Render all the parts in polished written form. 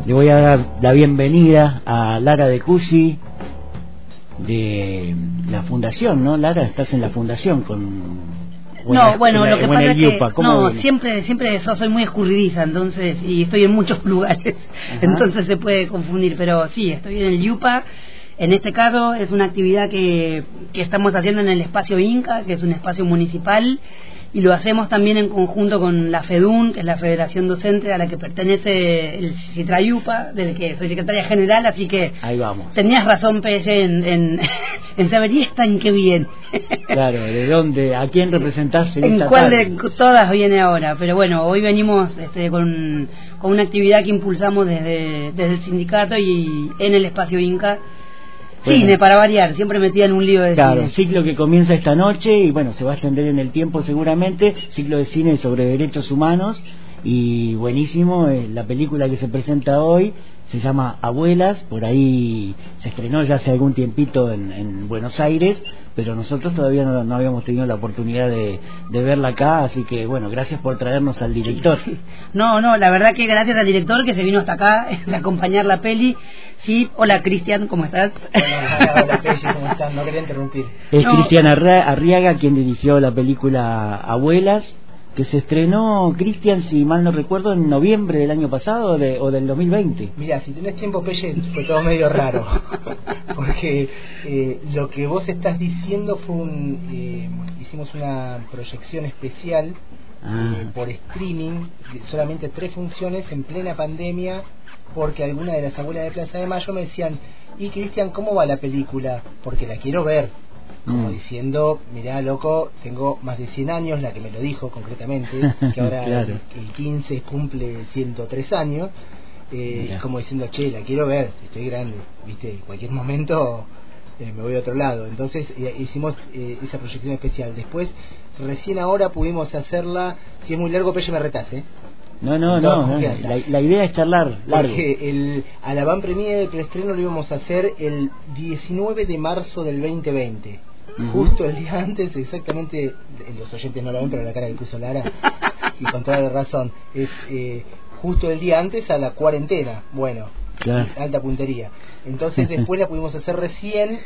Le voy a dar la bienvenida a Lara De Cusi de la fundación, ¿no? Lara, estás en la fundación con... No, bueno, lo que pasa es que no, viene? siempre yo soy muy escurridiza, entonces, y estoy en muchos lugares, entonces se puede confundir, pero sí, estoy en el Yupa. En este caso es una actividad que estamos haciendo en el espacio Inca, que es un espacio municipal, y lo hacemos también en conjunto con la FEDUN, que es la Federación Docente a la que pertenece el Citrayupa, del que soy secretaria general, así que ahí vamos. Tenías razón, Pelle, en saber, ¿y esta en qué viene? Claro, ¿de dónde? ¿A quién representás en cuál de todas viene ahora? Pero bueno, hoy venimos con una actividad que impulsamos desde el sindicato y en el espacio Inca. Bueno, cine, para variar, siempre metía en un lío de claro, cine. Ciclo que comienza esta noche y bueno, se va a extender en el tiempo seguramente, ciclo de cine sobre derechos humanos y buenísimo, la película que se presenta hoy se llama Abuelas, por ahí se estrenó ya hace algún tiempito en Buenos Aires, pero nosotros todavía no habíamos tenido la oportunidad de verla acá, así que bueno, gracias por traernos al director. No, la verdad que gracias al director que se vino hasta acá a acompañar la peli. Sí, hola Cristian, ¿cómo estás? Hola Pelle, ¿cómo estás? No quería interrumpir. Es Cristian Arriaga quien dirigió la película Abuelas, que se estrenó, Cristian, si mal no recuerdo, en noviembre del año pasado o del 2020. Mira, si tenés tiempo, Pelle, fue todo medio raro. Porque lo que vos estás diciendo fue hicimos una proyección especial por streaming, solamente 3 funciones en plena pandemia, porque algunas de las abuelas de Plaza de Mayo me decían, y Cristian, ¿cómo va la película? Porque la quiero ver. Como diciendo, mirá, loco, tengo más de 100 años, la que me lo dijo concretamente, que ahora claro. el 15 cumple 103 años, como diciendo, che, la quiero ver, estoy grande, viste, en cualquier momento me voy a otro lado. Entonces hicimos esa proyección especial. Después, recién ahora pudimos hacerla, si es muy largo, Pelle, me retás, No, la idea es charlar largo. Porque a la van premier del preestreno lo íbamos a hacer el 19 de marzo del 2020. Justo el día antes, exactamente, los oyentes no lo ven, pero la cara que puso Lara, y con toda la razón, es justo el día antes a la cuarentena. Bueno, claro. Alta puntería. Entonces después la pudimos hacer recién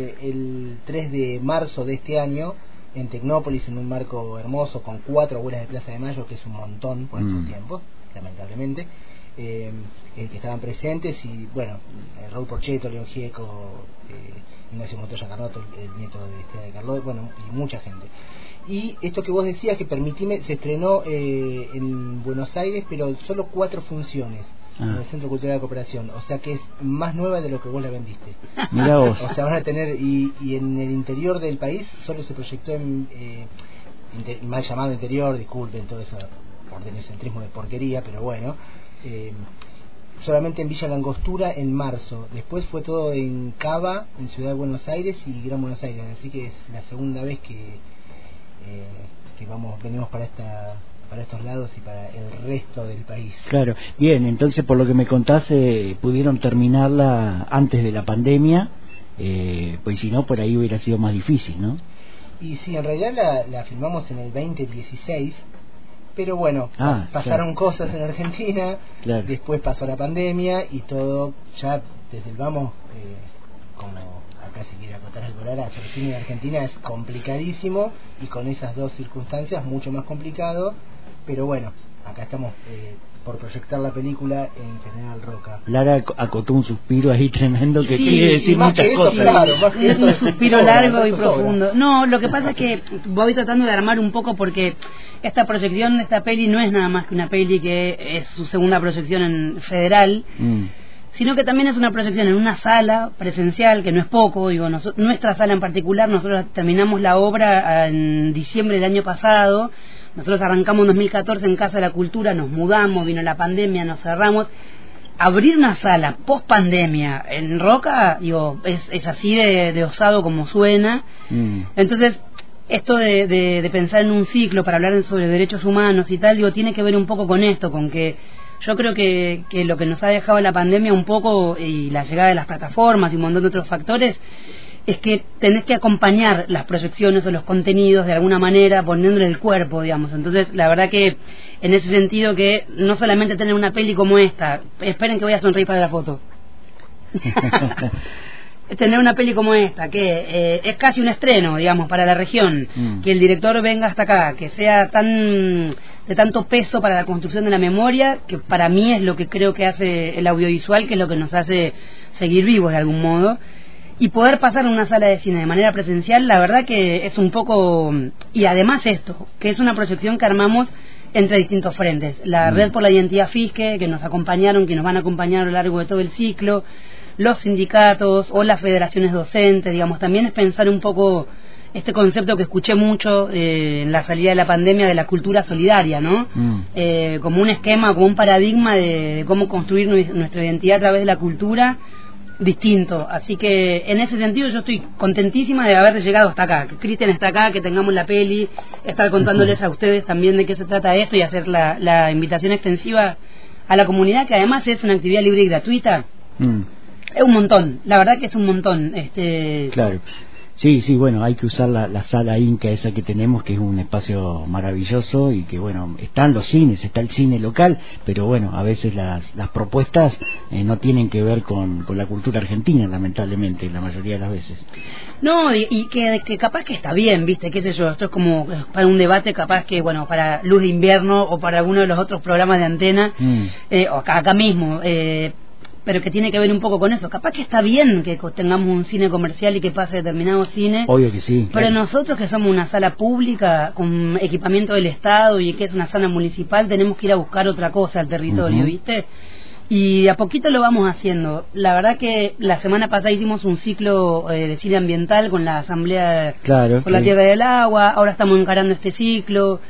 el 3 de marzo de este año, en Tecnópolis, en un marco hermoso, con 4 abuelas de Plaza de Mayo, que es un montón por estos tiempos, lamentablemente, que estaban presentes, y bueno, Raúl Porchetto, León Gieco, Ignacio Montoya Carlotto, el nieto de Estela de Carlotto, bueno, y mucha gente. Y esto que vos decías, que permitime, se estrenó en Buenos Aires, pero solo 4 funciones en el Centro Cultural de Cooperación, o sea que es más nueva de lo que vos la vendiste. Mirá vos. O sea, van a tener, y en el interior del país solo se proyectó mal llamado interior, disculpen todo ese ordenocentrismo de porquería, pero bueno, solamente en Villa Langostura en marzo. Después fue todo en Cava, en Ciudad de Buenos Aires y Gran Buenos Aires, así que es la segunda vez que venimos para estos lados y para el resto del país. Claro, bien, entonces por lo que me contás, pudieron terminarla antes de la pandemia, pues si no, por ahí hubiera sido más difícil, ¿no? Y sí, en realidad la filmamos en el 2016, pero bueno, pasaron cosas en Argentina, claro. Después pasó la pandemia y todo, ya desde el vamos, como acá si quiere acotar algo, Lara, hacer cine en Argentina es complicadísimo, y con esas 2 circunstancias mucho más complicado. Pero bueno, acá estamos por proyectar la película en General Roca. Lara acotó un suspiro ahí tremendo que sí, quiere decir muchas cosas. Claro, es un suspiro largo y profundo. No, lo que pasa es que voy tratando de armar un poco, porque esta proyección de esta peli no es nada más que una peli que es su segunda proyección en federal, sino que también es una proyección en una sala presencial, que no es poco, digo, nuestra sala en particular, nosotros terminamos la obra en diciembre del año pasado. Nosotros arrancamos en 2014 en Casa de la Cultura, nos mudamos, vino la pandemia, nos cerramos. Abrir una sala post pandemia en Roca, digo, es así de osado como suena. Entonces, esto de pensar en un ciclo para hablar sobre derechos humanos y tal, digo, tiene que ver un poco con esto, con que yo creo que lo que nos ha dejado la pandemia un poco, y la llegada de las plataformas y un montón de otros factores, es que tenés que acompañar las proyecciones o los contenidos de alguna manera poniéndole el cuerpo, digamos. Entonces, la verdad que en ese sentido que no solamente tener una peli como esta, esperen que voy a sonreír para la foto. Tener una peli como esta, que es casi un estreno, digamos, para la región, que el director venga hasta acá, que sea de tanto peso para la construcción de la memoria, que para mí es lo que creo que hace el audiovisual, que es lo que nos hace seguir vivos de algún modo. Y poder pasar en una sala de cine de manera presencial, la verdad que es un poco... Y además esto, que es una proyección que armamos entre distintos frentes. La Red por la Identidad Fisque, que nos acompañaron, que nos van a acompañar a lo largo de todo el ciclo, los sindicatos o las federaciones docentes, digamos. También es pensar un poco este concepto que escuché mucho en la salida de la pandemia de la cultura solidaria, ¿no? Como un esquema, como un paradigma de cómo construir nuestra identidad a través de la cultura distinto. Así que en ese sentido yo estoy contentísima de haber llegado hasta acá, que Cristian está acá, que tengamos la peli, estar contándoles a ustedes también de qué se trata esto y hacer la invitación extensiva a la comunidad, que además es una actividad libre y gratuita. Es un montón, la verdad que es un montón. Claro. Sí, bueno, hay que usar la sala Inca esa que tenemos, que es un espacio maravilloso y que, bueno, están los cines, está el cine local, pero bueno, a veces las propuestas no tienen que ver con la cultura argentina, lamentablemente, la mayoría de las veces. No, y que capaz que está bien, ¿viste? Qué sé yo, esto es como para un debate, capaz que, bueno, para Luz de Invierno o para alguno de los otros programas de antena, o acá mismo, pero que tiene que ver un poco con eso. Capaz que está bien que tengamos un cine comercial y que pase determinado cine. Obvio que sí. Pero claro. Nosotros que somos una sala pública con equipamiento del Estado y que es una sala municipal, tenemos que ir a buscar otra cosa al territorio, ¿viste? Y a poquito lo vamos haciendo. La verdad que la semana pasada hicimos un ciclo de cine ambiental con la Asamblea por la Tierra del Agua. Ahora estamos encarando este ciclo.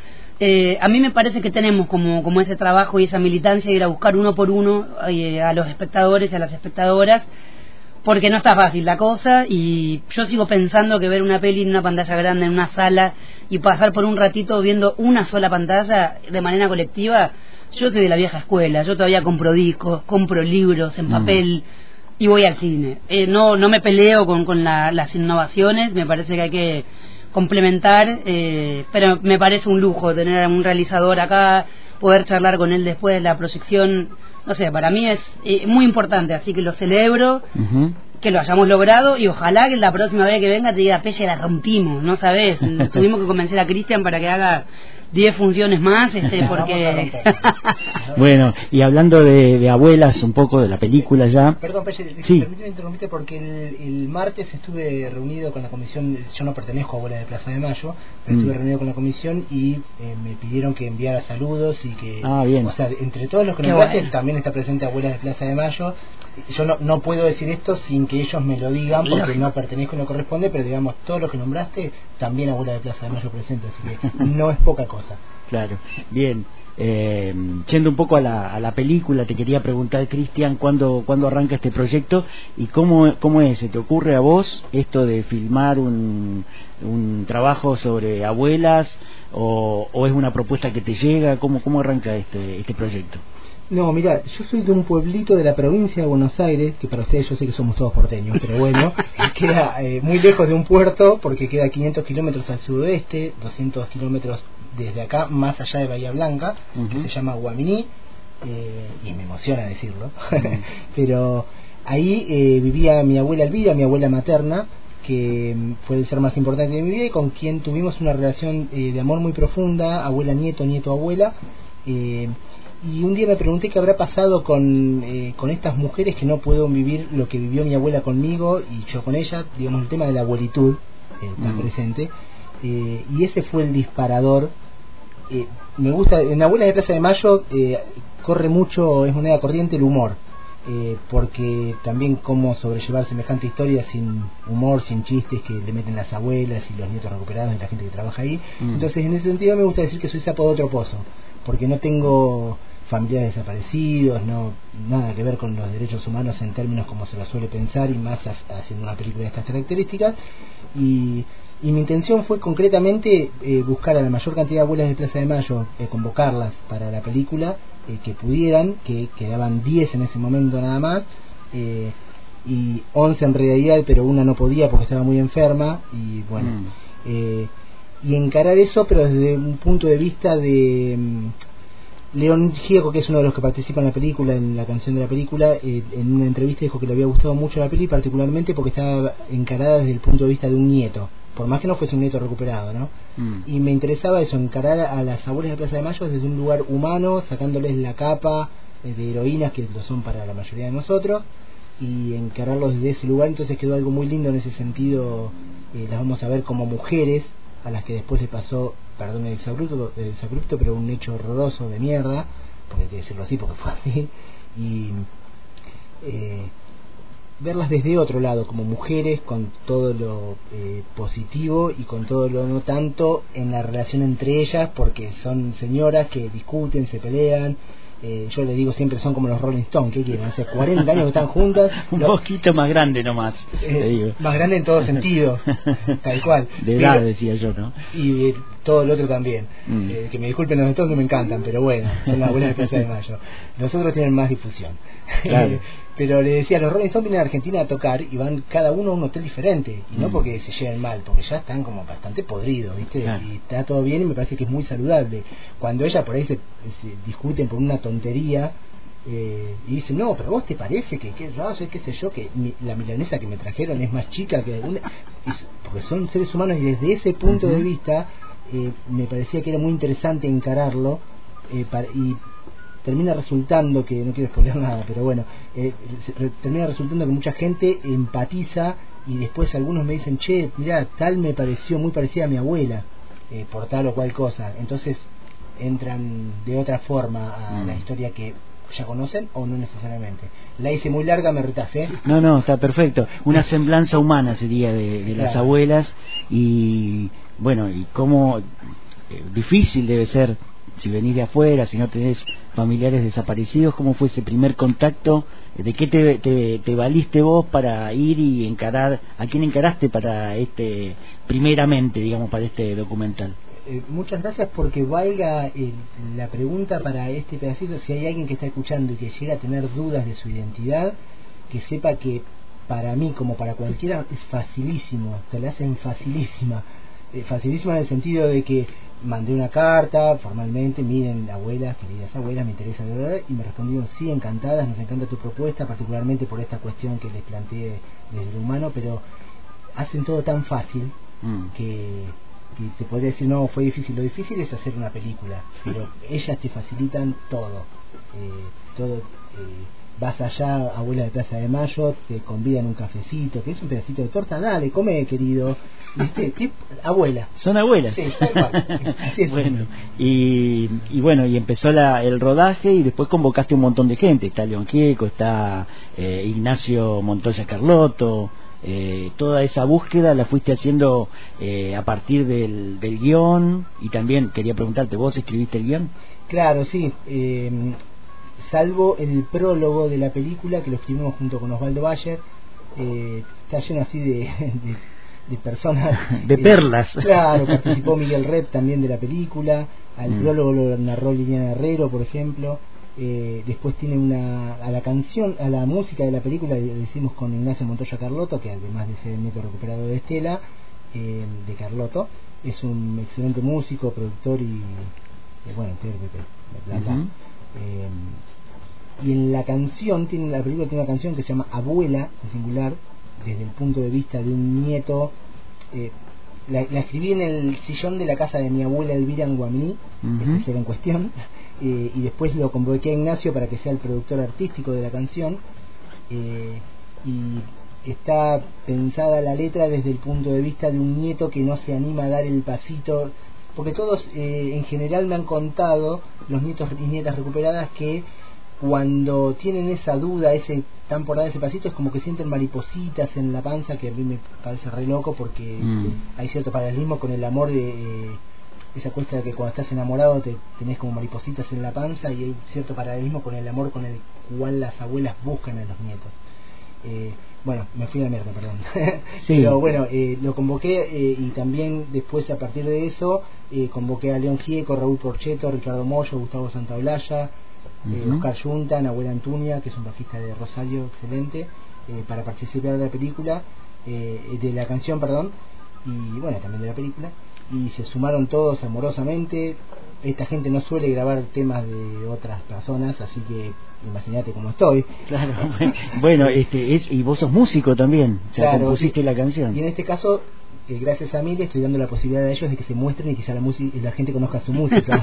A mí me parece que tenemos como ese trabajo y esa militancia de ir a buscar uno por uno a los espectadores y a las espectadoras, porque no está fácil la cosa, y yo sigo pensando que ver una peli en una pantalla grande, en una sala, y pasar por un ratito viendo una sola pantalla de manera colectiva. Yo soy de la vieja escuela, yo todavía compro discos, compro libros en papel y voy al cine. No me peleo con las innovaciones, me parece que hay que complementar, pero me parece un lujo tener a un realizador acá, poder charlar con él después de la proyección. No sé, para mí es muy importante, así que lo celebro, que lo hayamos logrado, y ojalá que la próxima vez que venga te diga, Pelle, la rompimos, ¿no sabes? Tuvimos que convencer a Cristian para que haga 10 funciones más, porque... Bueno, y hablando de abuelas, un poco de la película ya... Perdón, Pelle, sí. Permíteme interrumpirte porque el martes estuve reunido con la comisión. Yo no pertenezco a Abuelas de Plaza de Mayo, pero estuve reunido con la comisión y me pidieron que enviara saludos y que... bien. O sea, entre todos los que nombraste también está presente Abuelas de Plaza de Mayo. Yo no puedo decir esto sin que ellos me lo digan, porque no pertenezco y no corresponde, pero digamos, todos los que nombraste, también Abuelas de Plaza de Mayo presente, así que no es poca cosa. Claro, bien. Yendo un poco a la película, te quería preguntar, Cristian, ¿cuándo arranca este proyecto y cómo es? ¿Se te ocurre a vos esto de filmar un trabajo sobre abuelas o es una propuesta que te llega? ¿Cómo arranca este proyecto? No, mira, yo soy de un pueblito de la provincia de Buenos Aires, que para ustedes yo sé que somos todos porteños, pero bueno, queda muy lejos de un puerto, porque queda 500 kilómetros al sudoeste, 200 kilómetros desde acá, más allá de Bahía Blanca, que se llama Guaminí, y me emociona decirlo, pero ahí vivía mi abuela Elvira, mi abuela materna, que fue el ser más importante de mi vida y con quien tuvimos una relación de amor muy profunda, abuela-nieto, nieto-abuela. Y un día me pregunté qué habrá pasado con estas mujeres que no pueden vivir lo que vivió mi abuela conmigo y yo con ella, digamos, el tema de la abuelitud está presente, y ese fue el disparador. Me gusta, en Abuelas de Plaza de Mayo corre mucho, es moneda corriente el humor, porque también cómo sobrellevar semejante historia sin humor, sin chistes que le meten las abuelas y los nietos recuperados y la gente que trabaja ahí. Entonces en ese sentido me gusta decir que soy sapo de otro pozo, porque no tengo familiares desaparecidos, no nada que ver con los derechos humanos en términos como se lo suele pensar, y más haciendo una película de estas características. Y mi intención fue concretamente buscar a la mayor cantidad de abuelas de Plaza de Mayo, convocarlas para la película, que pudieran, que quedaban 10 en ese momento nada más, y 11 en realidad, pero una no podía porque estaba muy enferma, y bueno, y encarar eso, pero desde un punto de vista de León Gieco, que es uno de los que participa en la película, en la canción de la película, en una entrevista dijo que le había gustado mucho la peli, particularmente porque estaba encarada desde el punto de vista de un nieto, por más que no fuese un nieto recuperado, ¿no? Y me interesaba eso, encarar a las abuelas de Plaza de Mayo desde un lugar humano, sacándoles la capa de heroínas que lo son para la mayoría de nosotros, y encararlos desde ese lugar. Entonces quedó algo muy lindo en ese sentido. Las vamos a ver como mujeres a las que después le pasó, perdón el exabrupto, pero un hecho horroroso de mierda, porque hay que decirlo así porque fue así, y verlas desde otro lado, como mujeres, con todo lo positivo y con todo lo no tanto en la relación entre ellas, porque son señoras que discuten, se pelean. Yo les digo siempre, son como los Rolling Stones, ¿qué quieren? Hace 40 años que están juntas. Un poquito más grande nomás, te digo. Más grande en todo sentido, tal cual. De edad, decía yo, ¿no? Y todo el otro también. Que me disculpen los Stones, no me encantan, pero bueno, son las abuelas de Plaza de Mayo. Los otros tienen más difusión. Claro. Pero le decía, los Rolling Stones vienen a Argentina a tocar y van cada uno a un hotel diferente, y no porque se lleven mal, porque ya están como bastante podridos, ¿viste? Claro. Y está todo bien, y me parece que es muy saludable. Cuando ella por ahí se discuten por una tontería, y dicen, no, pero vos te parece que raro, qué sé yo, que la milanesa que me trajeron es más chica que una, porque son seres humanos, y desde ese punto de vista me parecía que era muy interesante encararlo, y termina resultando, que no quiero spoiler nada, pero bueno, termina resultando que mucha gente empatiza, y después algunos me dicen, che, mirá, tal me pareció muy parecida a mi abuela, por tal o cual cosa. Entonces entran de otra forma a la historia que ya conocen, o no necesariamente. La hice muy larga, me retacé. No, está perfecto. Una semblanza humana sería de las abuelas, y bueno, y cómo difícil debe ser si venís de afuera, si no tenés familiares desaparecidos. ¿Cómo fue ese primer contacto? ¿De qué te valiste vos para ir y encarar? ¿A quién encaraste para primeramente, digamos, para este documental? Muchas gracias, porque valga la pregunta para este pedacito. Si hay alguien que está escuchando y que llega a tener dudas de su identidad, que sepa que para mí, como para cualquiera, es facilísimo, te la hacen facilísima. Facilísima en el sentido de que mandé una carta formalmente, miren, abuelas, queridas abuelas, me interesa de verdad, y me respondieron, sí, encantadas, nos encanta tu propuesta, particularmente por esta cuestión que les planteé desde lo humano, pero hacen todo tan fácil que te podría decir, no, fue difícil. Lo difícil es hacer una película, pero ellas te facilitan todo, vas allá, abuela de Plaza de Mayo, te convidan un cafecito, que es un pedacito de torta, dale, come, querido, ¿viste? Abuela. Son abuelas. Sí, está igual. Bueno, y bueno, y empezó el rodaje, y después convocaste un montón de gente. Está León Gieco, está Ignacio Montoya Carlotto. Toda esa búsqueda la fuiste haciendo a partir del guión. Y también quería preguntarte, ¿vos escribiste el guión? Claro, sí. Salvo el prólogo de la película, que lo escribimos junto con Osvaldo Bayer, está lleno así de personas, de perlas. Claro, participó Miguel Red también de la película. Al prólogo lo narró Liliana Herrero, por ejemplo. Después tiene a la música de la película lo hicimos con Ignacio Montoya Carlotto, que además de ser el nieto recuperado de Estela, de Carlotto, es un excelente músico, productor y bueno, intérprete, bla bla. Y en la canción, la película tiene una canción que se llama Abuela, en singular, desde el punto de vista de un nieto. La escribí en el sillón de la casa de mi abuela Elvira en Guaminí, ese era en cuestión, y después lo convoqué a Ignacio para que sea el productor artístico de la canción, y está pensada la letra desde el punto de vista de un nieto que no se anima a dar el pasito, porque todos en general me han contado, los nietos y nietas recuperadas, que cuando tienen esa duda, están por dar ese pasito, es como que sienten maripositas en la panza, que a mí me parece re loco, porque hay cierto paralelismo con el amor, de esa cuesta de que cuando estás enamorado tenés como maripositas en la panza, y hay cierto paralelismo con el amor con el cual las abuelas buscan a los nietos. Bueno, me fui a la mierda, perdón. Sí. Pero bueno, lo convoqué, y también después, a partir de eso, convoqué a León Gieco, Raúl Porchetto, Ricardo Mollo, Gustavo Santaolalla, Oscar Yunta, Nahuel Antuña, que es un bajista de Rosario excelente, para participar de la película, de la canción, perdón, y bueno, también de la película, y se sumaron todos amorosamente. Esta gente no suele grabar temas de otras personas, así que imagínate cómo estoy. Claro, bueno, y vos sos músico también, o sea, claro, compusiste la canción. Y en este caso, gracias a mí, le estoy dando la posibilidad a ellos de que se muestren y quizá la gente conozca su música.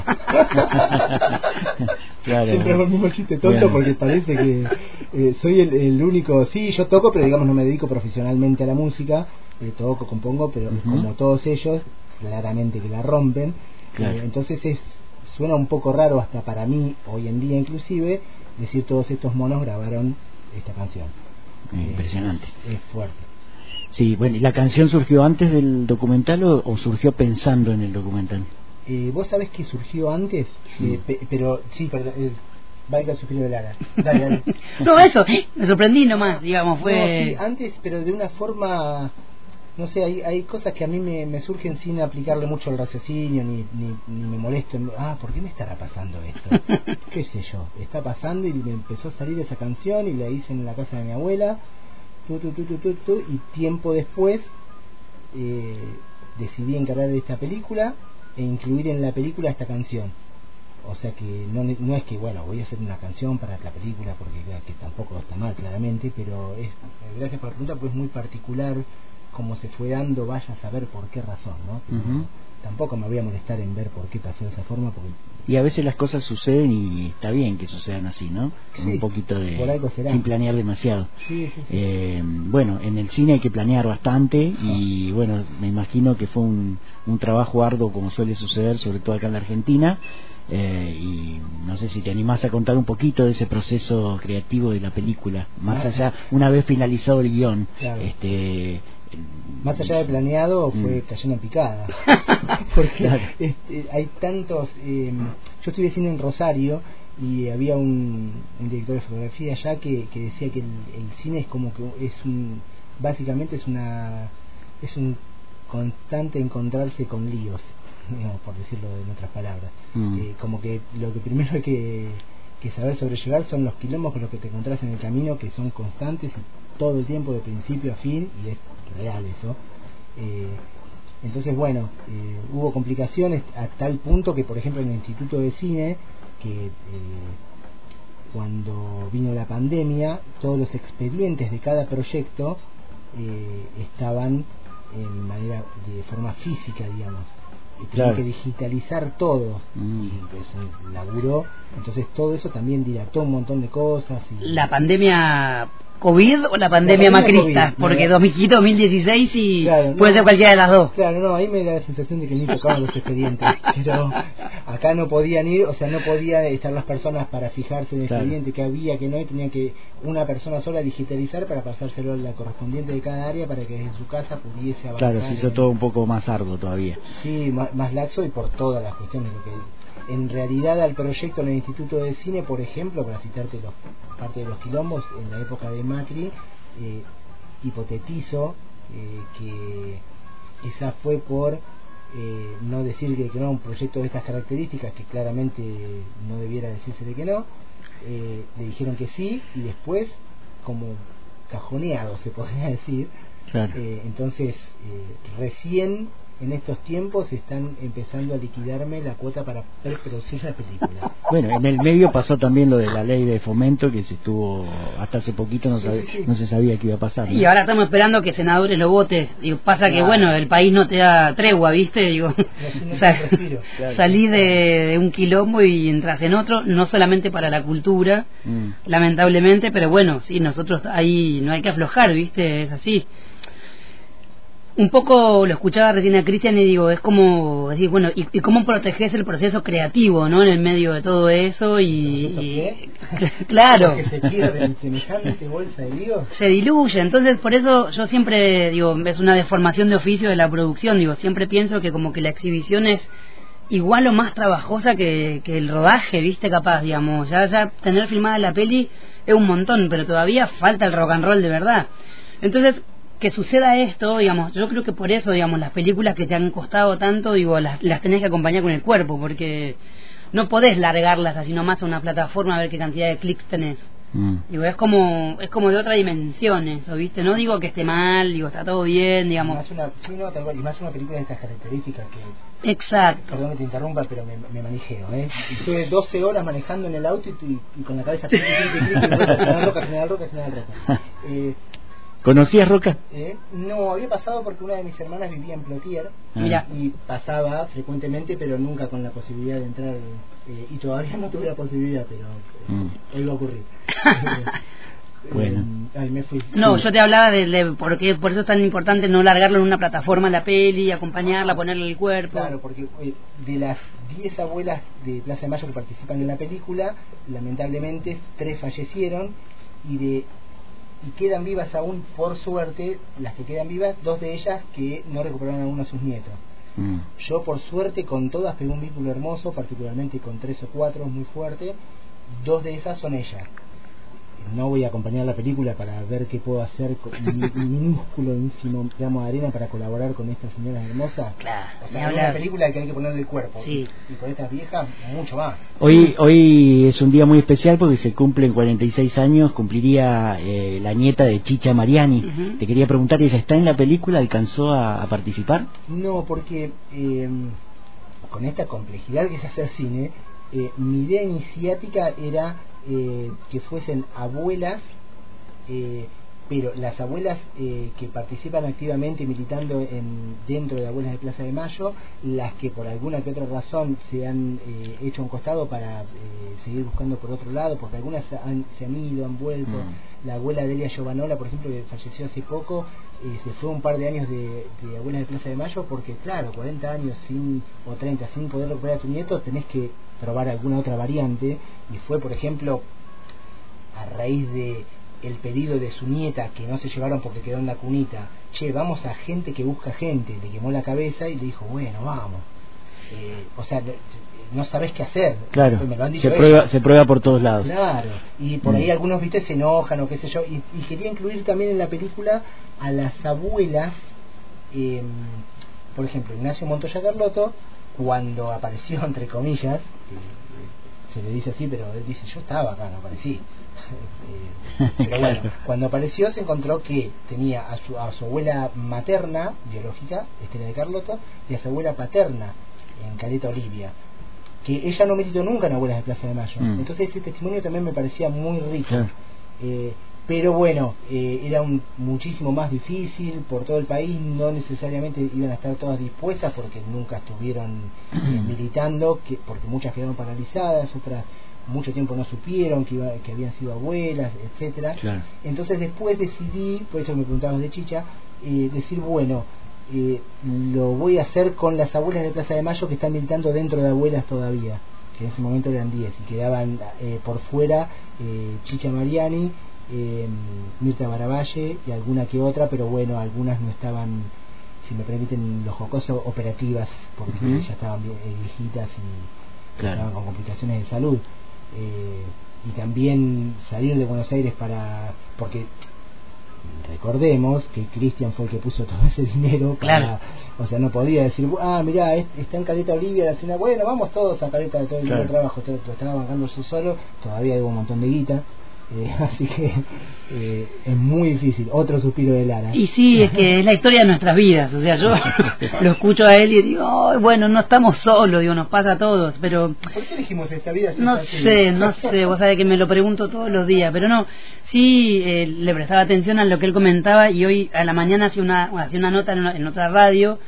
Claro. Siempre hago el mismo chiste tonto porque parece que soy el único. Sí, yo toco, pero digamos no me dedico profesionalmente a la música. Toco, compongo, pero como todos ellos, claramente que la rompen. Claro. Entonces suena un poco raro hasta para mí, hoy en día inclusive, decir todos estos monos grabaron esta canción. Impresionante. Es fuerte. Sí, bueno, ¿y la canción surgió antes del documental o surgió pensando en el documental? Vos sabés que surgió antes, pero sí, perdón, valga el suspiro de Lara. Dale. No, eso, me sorprendí nomás, digamos, fue... No, sí, antes, pero de una forma... No sé, hay cosas que a mí me surgen sin aplicarle mucho el raciocinio, ni me molesto. ¿Por qué me estará pasando esto? ¿Qué sé yo? Está pasando y me empezó a salir esa canción y la hice en la casa de mi abuela. Y tiempo después decidí encargar esta película e incluir en la película esta canción. O sea que no es que, bueno, voy a hacer una canción para la película, porque que tampoco está mal, claramente, pero gracias por la pregunta, pues es muy particular como se fue dando, vaya a saber por qué razón, ¿no? Tampoco me voy a molestar en ver por qué pasó de esa forma, porque... Y a veces las cosas suceden y está bien que sucedan así, ¿no? Con un poquito de... Por algo será. Sin planear demasiado. Sí. Bueno, en el cine hay que planear bastante y bueno, me imagino que fue un trabajo arduo como suele suceder, sobre todo acá en la Argentina. Y no sé si te animás a contar un poquito de ese proceso creativo de la película, más allá, una vez finalizado el guión. Claro. Más allá de planeado, fue cayendo en picada. Porque claro. Hay tantos... yo estuve cine en Rosario y había un director de fotografía allá que decía que el cine es como que básicamente es un constante encontrarse con líos, digamos, por decirlo en otras palabras. Como que lo que primero hay que saber sobrellevar son los quilombos con los que te encontrás en el camino, que son constantes y todo el tiempo de principio a fin, y es real eso. Entonces bueno, hubo complicaciones a tal punto que, por ejemplo, en el Instituto de Cine, que cuando vino la pandemia, todos los expedientes de cada proyecto estaban de forma física, digamos, y tenía que digitalizar todo, y pues laburó. Entonces todo eso también dilató un montón de cosas. ¿La pandemia COVID o la pandemia macrista? COVID, porque 2016 y claro, puede ser cualquiera de las dos. Claro, no, ahí me da la sensación de que ni tocaban los expedientes, pero acá no podían ir, o sea, no podían estar las personas para fijarse en el expediente que había, que no, y tenía que una persona sola digitalizar para pasárselo a la correspondiente de cada área para que desde su casa pudiese avanzar. Claro, se hizo todo un poco más arduo todavía. Sí, más laxo, y por todas las cuestiones que en realidad al proyecto en el Instituto de Cine, por ejemplo, para citarte parte de los quilombos, en la época de Macri, hipotetizo que quizás fue por no decir que no, un proyecto de estas características, que claramente no debiera decirse de que no, le dijeron que sí, y después, como cajoneado se podría decir, entonces recién en estos tiempos están empezando a liquidarme la cuota para producir la película. Bueno, en el medio pasó también lo de la ley de fomento, que se estuvo hasta hace poquito, no se sabía qué iba a pasar, ¿no? Y ahora estamos esperando que senadores lo voten. Digo, pasa que bueno, el país no te da tregua, ¿viste? Digo, salís de un quilombo y entras en otro, no solamente para la cultura, lamentablemente, pero bueno, sí, nosotros ahí no hay que aflojar, ¿viste? Es así. Un poco lo escuchaba recién a Cristian y digo, es como decir, bueno, y cómo proteges el proceso creativo, ¿no? En el medio de todo eso claro. Que se pierde en semejante bolsa de líos. Se diluye, entonces por eso yo siempre digo, es una deformación de oficio de la producción, digo, siempre pienso que como que la exhibición es igual o más trabajosa que el rodaje, ¿viste? Capaz, digamos, ya tener filmada la peli es un montón, pero todavía falta el rock and roll de verdad. Entonces, que suceda esto, digamos, yo creo que por eso, digamos, las películas que te han costado tanto, digo, las tenés que acompañar con el cuerpo, porque no podés largarlas así nomás a una plataforma a ver qué cantidad de clics tenés. Digo, es como de otra dimensión eso, ¿viste? No digo que esté mal, digo, está todo bien, digamos. Y más una película de estas características que... Exacto. Perdón que te interrumpa, pero me manijeo, ¿eh? Y estuve 12 horas manejando en el auto y con la cabeza... General Roca. ¿Conocías Roca? No, había pasado porque una de mis hermanas vivía en Plotier. Mira. Y pasaba frecuentemente, pero nunca con la posibilidad de entrar. Y todavía no tuve la posibilidad, pero hoy va a ocurrir. Bueno. Ay, me fui. No, yo te hablaba de porque por eso es tan importante no largarlo en una plataforma la peli, acompañarla, ponerle el cuerpo. Claro, porque de las 10 abuelas de Plaza de Mayo que participan en la película, lamentablemente 3 fallecieron y quedan vivas aún, por suerte, las que quedan vivas, 2 de ellas que no recuperaron aún a sus nietos. Yo, por suerte, con todas pegué un vínculo hermoso, particularmente con 3 o 4, muy fuerte. 2 de esas son ellas. No voy a acompañar la película para ver qué puedo hacer con mi minúsculo, ínfimo gramo de arena para colaborar con estas señoras hermosas. Claro, o sea, es una película que hay que ponerle el cuerpo. Sí. Y con estas viejas, mucho más. Hoy es un día muy especial porque se cumplen 46 años, cumpliría la nieta de Chicha Mariani. Te quería preguntar, ¿ella está en la película? ¿Alcanzó a participar? No, porque con esta complejidad que es hacer cine, mi idea iniciática era que fuesen abuelas, pero las abuelas que participan activamente militando dentro de Abuelas de Plaza de Mayo, las que por alguna que otra razón se han hecho a un costado para seguir buscando por otro lado, porque algunas se han ido, han vuelto. La abuela Delia Giovanola, por ejemplo, que falleció hace poco, se fue un par de años de Abuelas de Plaza de Mayo porque, claro, 40 años o 30 sin poder recuperar a tu nieto, tenés que probar alguna otra variante. Y fue, por ejemplo, a raíz de el pedido de su nieta que no se llevaron porque quedó en la cunita, vamos a gente que busca gente, le quemó la cabeza y le dijo, bueno, vamos. O sea, no sabés qué hacer. Claro, me lo han dicho se prueba por todos lados. Claro, y por ahí algunos, viste, se enojan o qué sé yo, y quería incluir también en la película a las abuelas. Por ejemplo, Ignacio Montoya Carlotto, cuando apareció, entre comillas, se le dice así, pero él dice, yo estaba acá, no aparecí. Pero bueno, cuando apareció se encontró que tenía a su abuela materna biológica, Estela de Carlotto, y a su abuela paterna en Caleta Olivia, que ella no militó nunca en Abuelas de Plaza de Mayo. Entonces ese testimonio también me parecía muy rico. Pero bueno, era muchísimo más difícil por todo el país, no necesariamente iban a estar todas dispuestas porque nunca estuvieron militando, porque muchas quedaron paralizadas, otras mucho tiempo no supieron que habían sido abuelas, etcétera. Claro. Entonces después decidí, por eso me preguntabas de Chicha, decir, bueno, lo voy a hacer con las abuelas de Plaza de Mayo que están militando dentro de Abuelas todavía, que en ese momento eran 10 y quedaban por fuera Chicha Mariani, Mirta Baravalle y alguna que otra, pero bueno, algunas no estaban, si me permiten los jocosos, operativas, porque ya estaban viejitas y estaban con complicaciones de salud. Y también salir de Buenos Aires porque recordemos que Cristian fue el que puso todo ese dinero para, o sea, no podía decir, mirá, está en Caleta Olivia la cena, bueno, vamos todos a Caleta, todo el trabajo, todo estaba bancando su solo, todavía hay un montón de guita. Así que es muy difícil. Otro suspiro de Lara. Y sí, es que es la historia de nuestras vidas. O sea, yo lo escucho a él y digo, oh, bueno, no estamos solos, digo, nos pasa a todos. Pero ¿por qué elegimos esta vida? No sé, vos sabés que me lo pregunto todos los días. Pero no, sí, le prestaba atención a lo que él comentaba. Y hoy a la mañana hacía una nota en otra radio.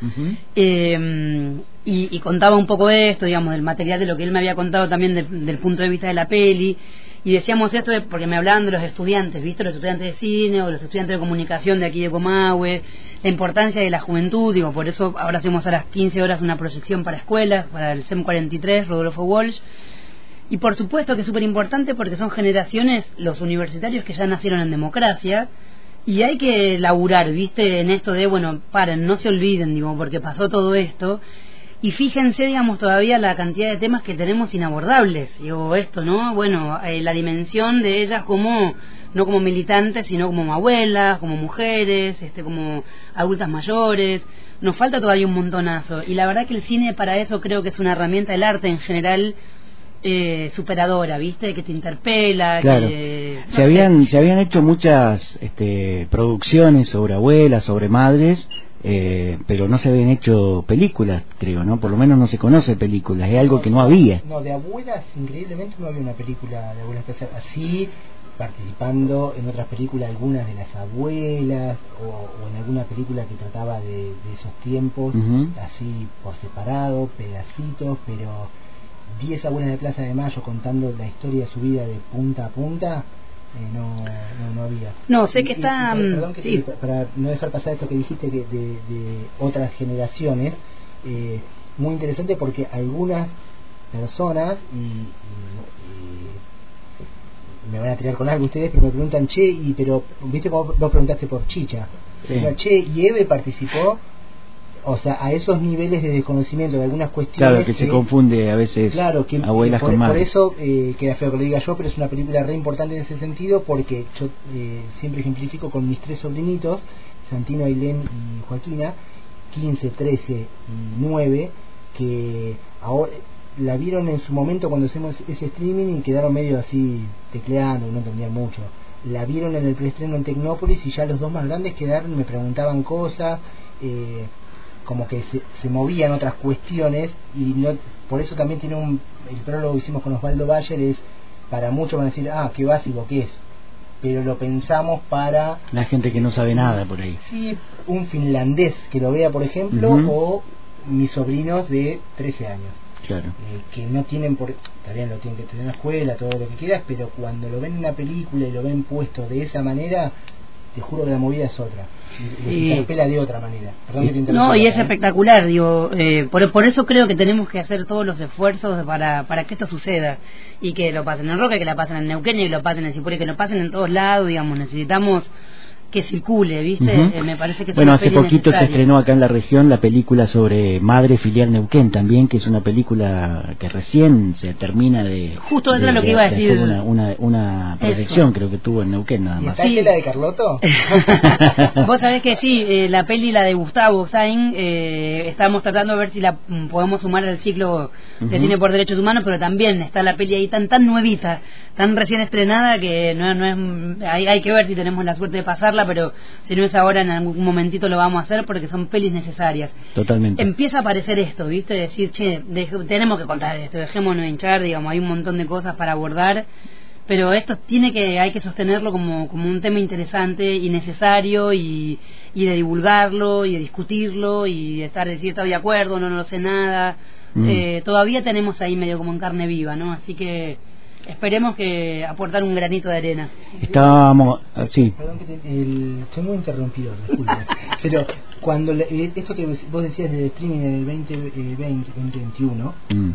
Y contaba un poco de esto, digamos, del material, de lo que él me había contado también del punto de vista de la peli. Y decíamos esto porque me hablaban de los estudiantes, ¿viste? Los estudiantes de cine o los estudiantes de comunicación de aquí de Comahue, la importancia de la juventud, digo, por eso ahora hacemos a las 15 horas una proyección para escuelas, para el CEM 43, Rodolfo Walsh. Y por supuesto que es súper importante porque son generaciones, los universitarios que ya nacieron en democracia, y hay que laburar, ¿viste? En esto de, bueno, paren, no se olviden, digo, porque pasó todo esto. Y fíjense, digamos, todavía la cantidad de temas que tenemos inabordables. Digo, esto, ¿no? Bueno, la dimensión de ellas como, no como militantes, sino como abuelas, como mujeres, como adultas mayores. Nos falta todavía un montonazo. Y la verdad que el cine para eso creo que es una herramienta, el arte en general, superadora, ¿viste? Que te interpela, claro. que... Se habían hecho muchas producciones sobre abuelas, sobre madres, pero no se habían hecho películas, creo, ¿no? Por lo menos no se conoce películas, es algo que no había. No, de abuelas, increíblemente no había una película de abuelas así, participando en otras películas, algunas de las abuelas, o en alguna película que trataba de esos tiempos, así por separado, pedacitos, pero 10 abuelas de Plaza de Mayo contando la historia de su vida de punta a punta, no había. No, sé que está... Perdón que sí. para no dejar pasar esto que dijiste de otras generaciones, muy interesante porque algunas personas, y me van a tirar con algo ustedes, pero me preguntan, pero viste como vos preguntaste por Chicha, sí. Pero, y Eve participó, o sea, a esos niveles de desconocimiento de algunas cuestiones. Claro, que se confunde a veces, claro, que, abuelas con madres. Por eso queda feo que lo diga yo, pero es una película re importante en ese sentido, porque yo siempre ejemplifico con mis 3 sobrinitos, Santino, Ailén y Joaquina, 15, 13 y 9, que ahora la vieron en su momento cuando hacemos ese streaming y quedaron medio así tecleando, no entendían mucho. La vieron en el preestreno en Tecnópolis y ya los 2 más grandes quedaron, me preguntaban cosas, como que se movían otras cuestiones, y no, por eso también tiene el prólogo que hicimos con Osvaldo Bayer, es para muchos van a decir, qué básico que es, pero lo pensamos para la gente que no sabe nada por ahí. Sí, un finlandés que lo vea, por ejemplo, o mis sobrinos de 13 años. Claro. Que no tienen también lo tienen que tener en la escuela, todo lo que quieras, pero cuando lo ven en una película y lo ven puesto de esa manera, te juro que la movida es otra, y les interpela de otra manera. Perdón que te interrumpa. No, y es espectacular, digo, por eso creo que tenemos que hacer todos los esfuerzos para que esto suceda, y que lo pasen en Roca, que lo pasen en Neuquén, y que lo pasen en Cipuri, que lo pasen en todos lados, digamos, necesitamos que circule, ¿viste? Me parece que es bueno, una hace peli poquito necesaria. se estrenó acá en la región la película sobre Madre Filial Neuquén también, que es una película que recién se termina de... Justo eso es lo que iba a decir. Una proyección, creo que tuvo en Neuquén nada más. ¿Y la de Carlotto? Vos sabés que sí, la peli, la de Gustavo Sain, estamos tratando de ver si la podemos sumar al ciclo de cine por derechos humanos, pero también está la peli ahí tan nuevita, tan recién estrenada, que no es hay que ver si tenemos la suerte de pasarla, pero si no es ahora, en algún momentito lo vamos a hacer, porque son pelis necesarias. Totalmente. Empieza a aparecer esto, ¿viste? Decir, tenemos que contar esto, dejémonos hinchar, digamos, hay un montón de cosas para abordar, pero esto hay que sostenerlo como un tema interesante y necesario, y de divulgarlo, y de discutirlo, y de decir estoy de acuerdo, no lo sé nada. Todavía tenemos ahí medio como en carne viva, ¿no? Así que esperemos que aportar un granito de arena. Estábamos... sí. Perdón que estoy muy interrumpido, disculpe. Pero cuando esto que vos decías de streaming en el 2021,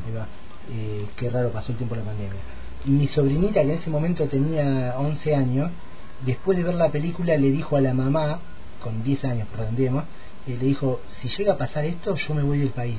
qué raro pasó el tiempo de la pandemia. Mi sobrinita, que en ese momento tenía 11 años, después de ver la película le dijo a la mamá, con 10 años, redondeemos, le dijo, si llega a pasar esto, yo me voy del país.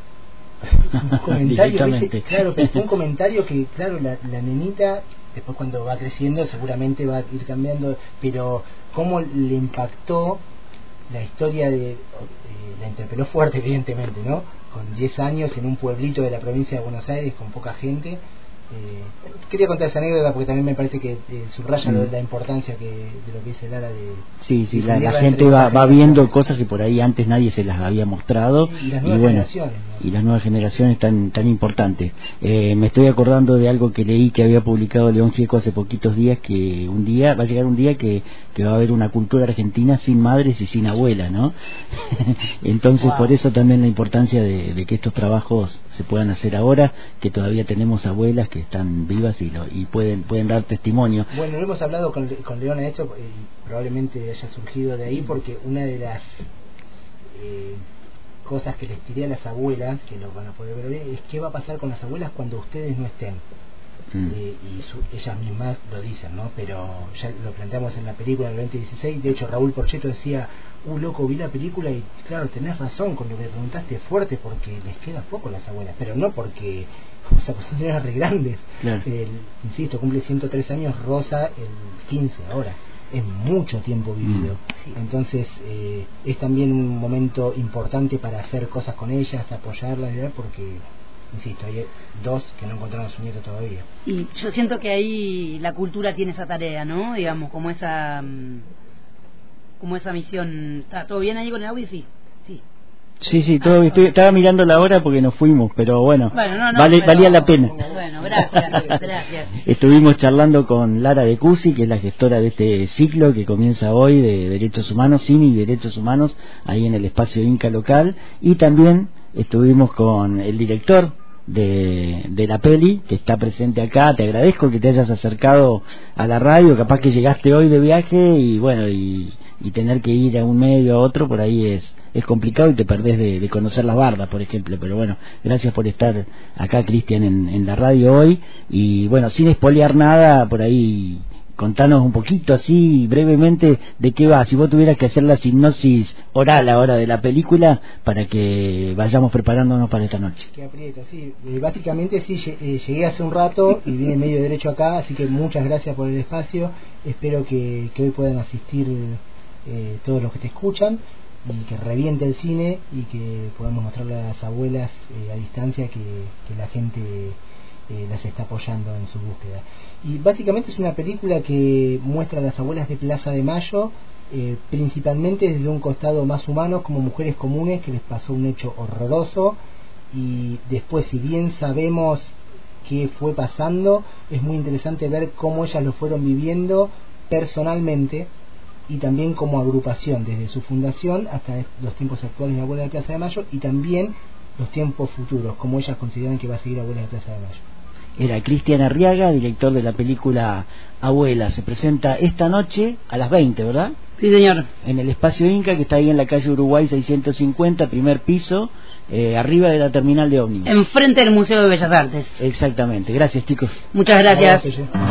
Un comentario, ¿viste? Claro, pero fue un comentario que, claro, la nenita, después cuando va creciendo seguramente va a ir cambiando, pero cómo le impactó la historia la interpeló fuerte, evidentemente, ¿no? Con 10 años en un pueblito de la provincia de Buenos Aires con poca gente. Quería contar esa anécdota porque también me parece que subraya la importancia de lo que dice Lara de... Sí, la gente va viendo cosas que por ahí antes nadie se las había mostrado, y las nuevas generaciones, ¿no? Y las nuevas generaciones tan importantes. Me estoy acordando de algo que leí que había publicado León Gieco hace poquitos días, que va a llegar un día que va a haber una cultura argentina sin madres y sin abuelas, ¿no? Entonces por eso también la importancia de que estos trabajos se puedan hacer ahora, que todavía tenemos abuelas que están vivas y pueden dar testimonio. Bueno, lo hemos hablado con Leona, esto probablemente haya surgido de ahí, porque una de las cosas que les tiré a las abuelas, que lo van a poder ver hoy, es qué va a pasar con las abuelas cuando ustedes no estén. Ellas mismas lo dicen, ¿no? Pero ya lo planteamos en la película del 2016. De hecho, Raúl Porchetto decía, loco, vi la película y claro, tenés razón con lo que preguntaste, fuerte, porque les queda poco a las abuelas, pero no porque, o sea, pues son señoras re grandes. Claro. Insisto, cumple 103 años Rosa el 15 ahora. Es mucho tiempo vivido. Sí. Entonces es también un momento importante para hacer cosas con ellas, apoyarlas, ¿verdad? Porque insisto, hay 2 que no encontraron a su nieto todavía. Y yo siento que ahí la cultura tiene esa tarea, ¿no? Digamos, como esa misión. ¿Está todo bien ahí con el audio? Sí, todo, estaba mirando la hora porque nos fuimos, pero bueno, valía la pena. Bueno, gracias. Estuvimos charlando con Lara de Cusi, que es la gestora de este ciclo que comienza hoy de Derechos Humanos, Cine y Derechos Humanos, ahí en el espacio Inca local, y también estuvimos con el director de la peli, que está presente acá. Te agradezco que te hayas acercado a la radio, capaz que llegaste hoy de viaje y bueno, y tener que ir a un medio a otro, por ahí es complicado y te perdés de conocer las bardas, por ejemplo. Pero bueno, gracias por estar acá, Cristian, en la radio hoy. Y bueno, sin espolear nada, por ahí contanos un poquito así brevemente de qué va, si vos tuvieras que hacer la hipnosis oral ahora de la película para que vayamos preparándonos para esta noche. Qué aprieto, sí. Básicamente sí, llegué hace un rato y vine medio derecho acá, así que muchas gracias por el espacio. Espero que hoy puedan asistir todos los que te escuchan y que reviente el cine y que podamos mostrarle a las abuelas a distancia que la gente las está apoyando en su búsqueda. Y básicamente es una película que muestra a las abuelas de Plaza de Mayo principalmente desde un costado más humano, como mujeres comunes que les pasó un hecho horroroso, y después, si bien sabemos qué fue pasando, es muy interesante ver cómo ellas lo fueron viviendo personalmente y también como agrupación, desde su fundación hasta los tiempos actuales de Abuelas de Plaza de Mayo, y también los tiempos futuros, como ellas consideran que va a seguir Abuelas de Plaza de Mayo. Era Cristian Arriaga, director de la película Abuela. Se presenta esta noche a las 20, ¿verdad? Sí, señor. En el espacio Inca, que está ahí en la calle Uruguay 650, primer piso, arriba de la terminal de ómnibus. Enfrente del Museo de Bellas Artes. Exactamente. Gracias, chicos. Muchas gracias.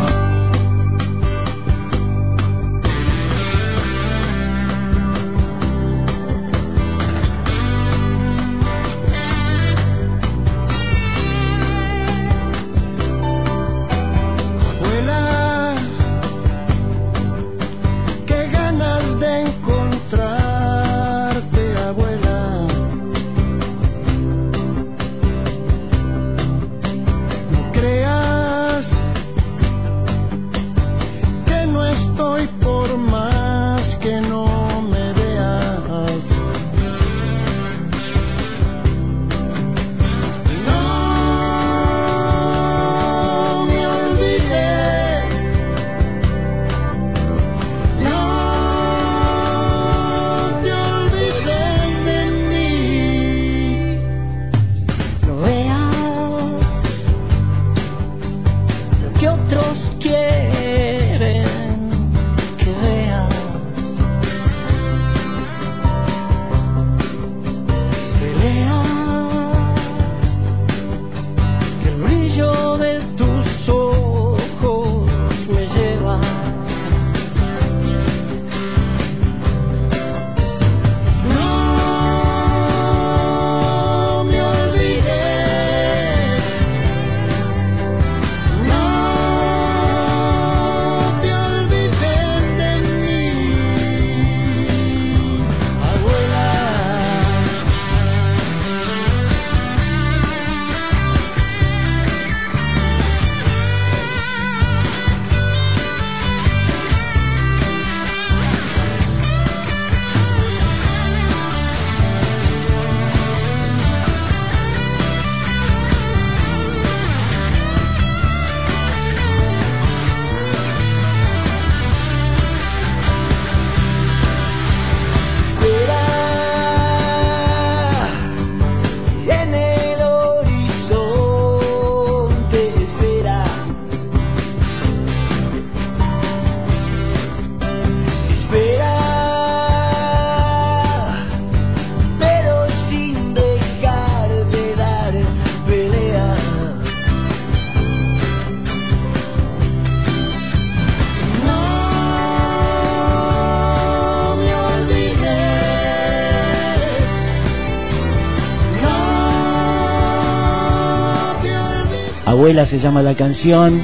Abuela se llama la canción,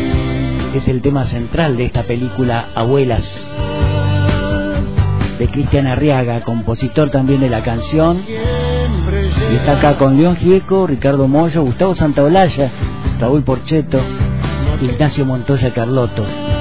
es el tema central de esta película Abuelas, de Cristian Arriaga, compositor también de la canción. Y está acá con León Gieco, Ricardo Mollo, Gustavo Santaolalla, Raúl Porchetto, Ignacio Montoya Carlotto.